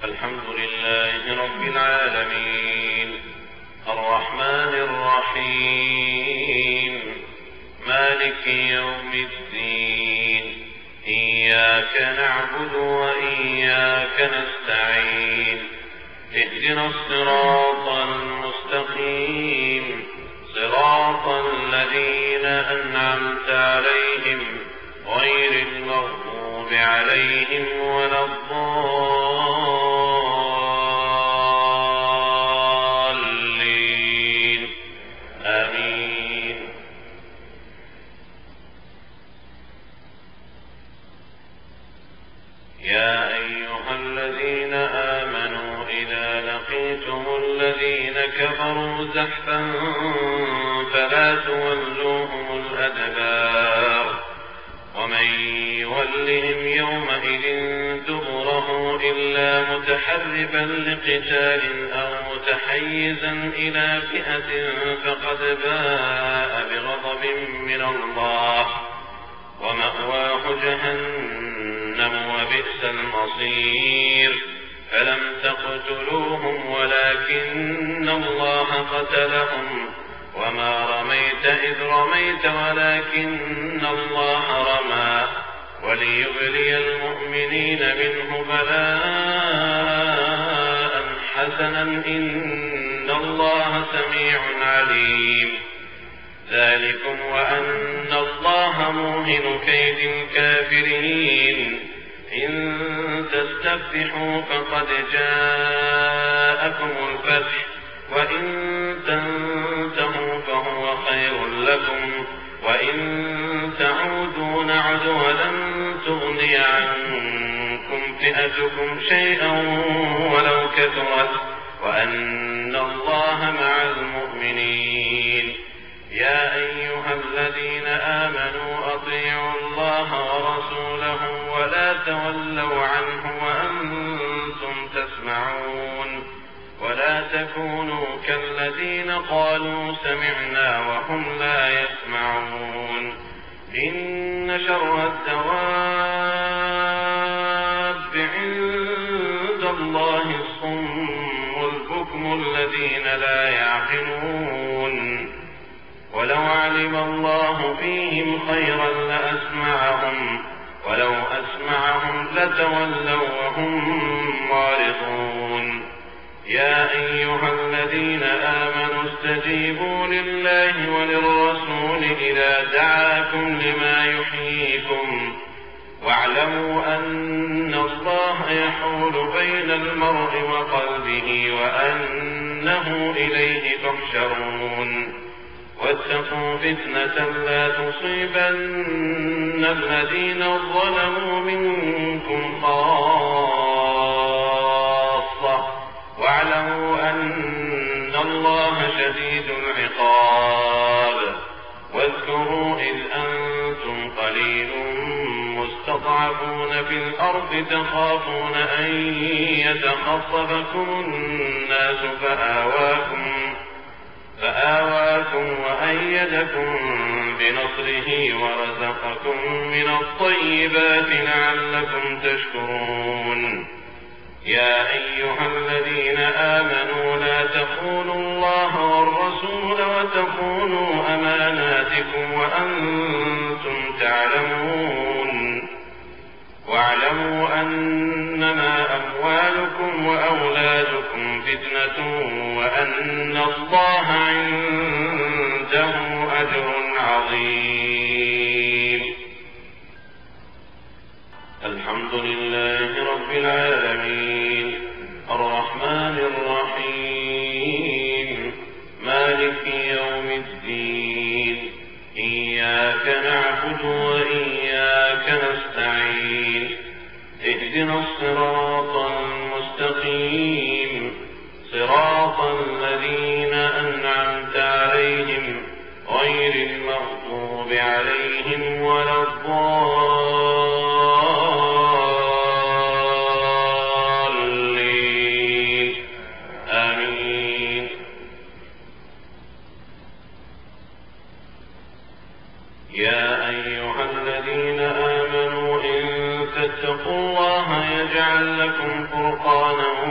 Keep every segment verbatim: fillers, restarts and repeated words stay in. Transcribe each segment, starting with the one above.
الحمد لله رب العالمين الرحمن الرحيم مالك يوم الدين إياك نعبد وإياك نستعين اهدنا الصراط المستقيم صراط الذين أنعمت عليهم غير المغضوب عليهم ولا الضالين آمين. يا أيها الذين آمنوا إذا لقيتم الذين كفروا زحفا فلا تولوهم الأدبار ومن يولهم يومئذ دبره إلا متحرفا لقتال أو متحيزا إلى فئة فقد باء بغضب من الله ومأواه جهنم وبئس المصير. فلم تقتلوهم ولكن الله قتلهم وما رميت إذ رميت ولكن الله رمى وليبلي المؤمنين منه بلاء حسنا إن الله سميع عليم. ذلكم وأن الله موهن كيد الكافرين. إن تستفتحوا فقد جاءكم الفتح وإن تنتهوا فهو خير لكم وإن تعودوا نعد ولن تغني عنكم فئتكم شيئا ولو كثرت وأن الله مع المؤمنين. يا أيها الذين آمنوا أطيعوا الله ورسوله ولا تولوا عنه وأنتم تسمعون ولا تكونوا كالذين قالوا سمعنا وهم لا يسمعون. إن شر الدواب عند الله الصم البكم الذين لا يعقلون. ولو علم الله فيهم خيرا لأسمعهم ولو أسمعهم لتولوا وهم معرضون. يا أيها الذين آمنوا استجيبوا لله وللرسول إذا دعاكم لما يحييكم واعلموا أن الله يحول بين المرء وقلبه وأنه إليه تحشرون. واتقوا فتنة لا تصيبن الذين ظلموا منكم خاصة واعلموا أن الله شديد العقاب. واذكروا إذ أنتم قليل مستضعفون في الأرض تخافون أن يتخطفكم الناس فآواكم فآواكم وأيدكم بنصره ورزقكم من الطيبات لعلكم تشكرون. يا أيها الذين آمنوا لا تخونوا الله والرسول وتخونوا أماناتكم وأنتم تعلمون. واعلموا أنما أموالكم وأولادكم فتنة وأن الله عنده أجر عظيم. الحمد لله رب العالمين الرحمن الرحيم مالك يوم الدين إياك نعبد وإياك نستعين اهدنا الصراط المستقيم صراط الذين أنعمت عليهم غير المغضوب عليهم ولا الضالين آمين. يا أيها الذين آمنوا إن تتقوا الله يجعل لكم فرقانا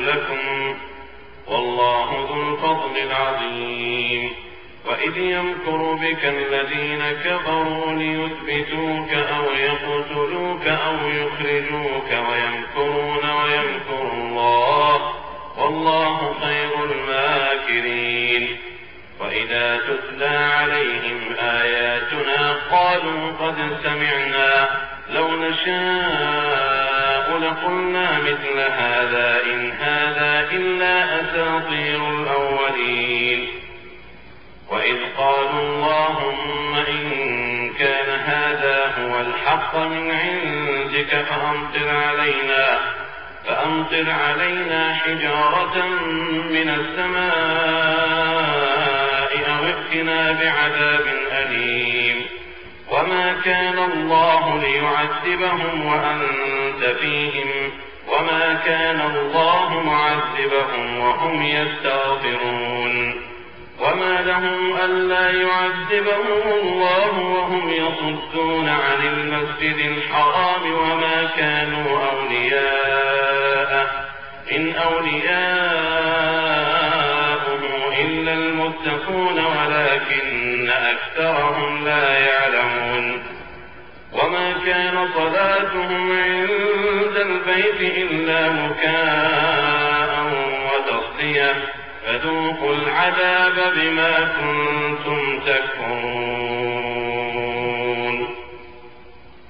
لكم والله ذو الفضل العظيم. وإذ يمكر بك الذين كفروا ليثبتوك أو يقتلوك أو يخرجوك ويمكرون ويمكر الله والله خير الماكرين. وإذا تتلى عليهم آياتنا قالوا قد سمعنا لو نشاء لقلنا مثل هذا إن هذا إلا أساطير الأولين. وإذ قالوا اللهم إن كان هذا هو الحق من عندك فأمطر علينا فأمطر علينا حجارة من السماء أو ائتنا بعذاب أليم. وما كان الله ليعذبهم وأنت فيهم وما كان الله معذبهم وهم يستغفرون. وما لهم ألا يعذبهم الله وهم يصدون عن المسجد الحرام وما كانوا أولياءه إن أولياءه إلا المتقون ولكن أكثرهم لا يعلمون. وما كان صلاتهم عند البيت إلا مكاء وتصدية فذوقوا العذاب بما كنتم تكفرون.